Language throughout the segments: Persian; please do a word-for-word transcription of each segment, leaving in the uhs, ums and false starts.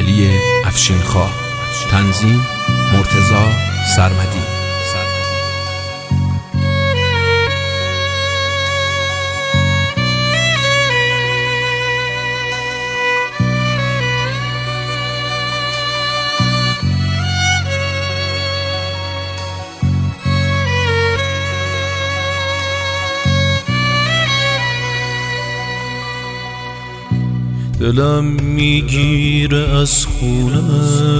علی افشینخواه، تنظیم مرتضی سرمدی. دلم میگیره از خونه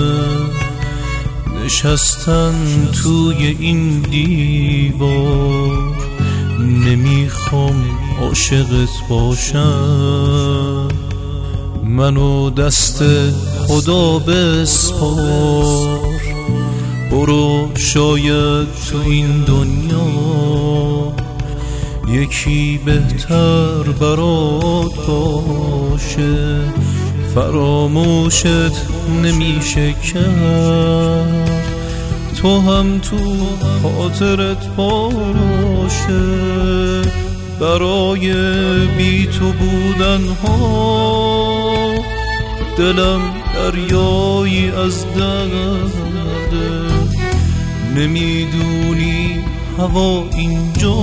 نشستن توی این دیوار، نمیخوام عاشقت باشم، منو دست خدا بسپار، برو شاید تو این دنیا یکی بهتر برات باشه، فراموشت نمیشه کرد، تو هم تو خاطرت باشه، برای بی تو بودن ها دلم دریایی از درده، نمیدونی هوا اینجا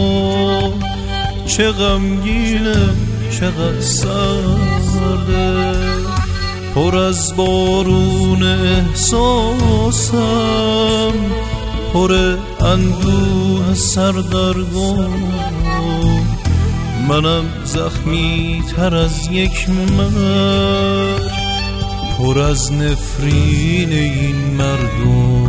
چه غمگینه چقدر سرده، پر از بارون احساسم، پر اندوه سردرگم، منم زخمی تر از یک مرد، پر از نفرین این مردم.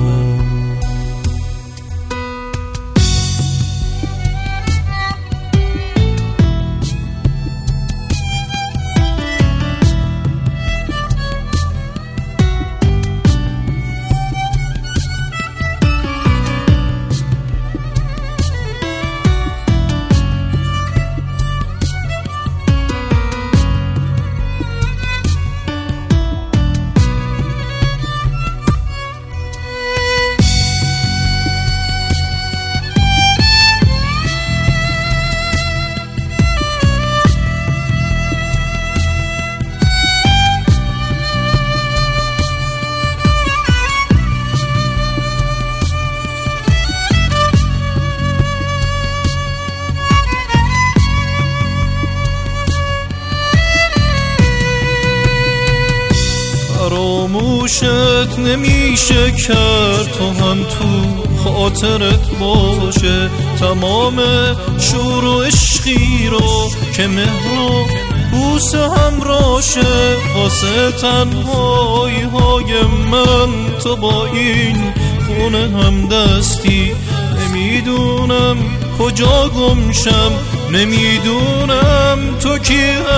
فراموشت نمیشه کرد، تو هم تو خاطرت باشه، تمام شور و عشقی رو که مهر و بوسه همراشه، واسه تنهایی های من تو با این خونه هم دستی، نمیدونم کجا گمشم، نمیدونم تو کی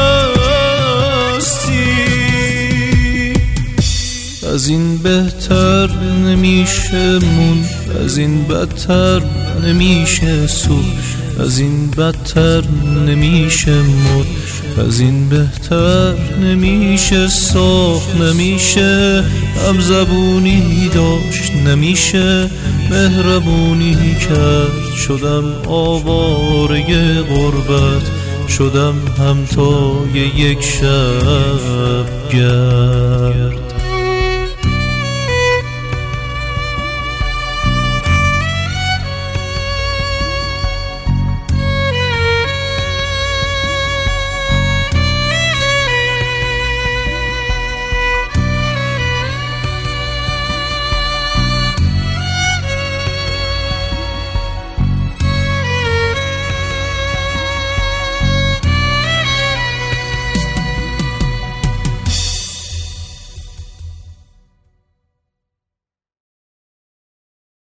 هستی، از این بهتر نمیشه مون، از این بدتر نمیشه سود، از این بدتر نمیشه مود، از این بهتر نمیشه ساخت، نمیشه هم زبونی داشت، نمیشه مهربونی کرد، شدم آواره غربت، شدم همتای یک شب گرد.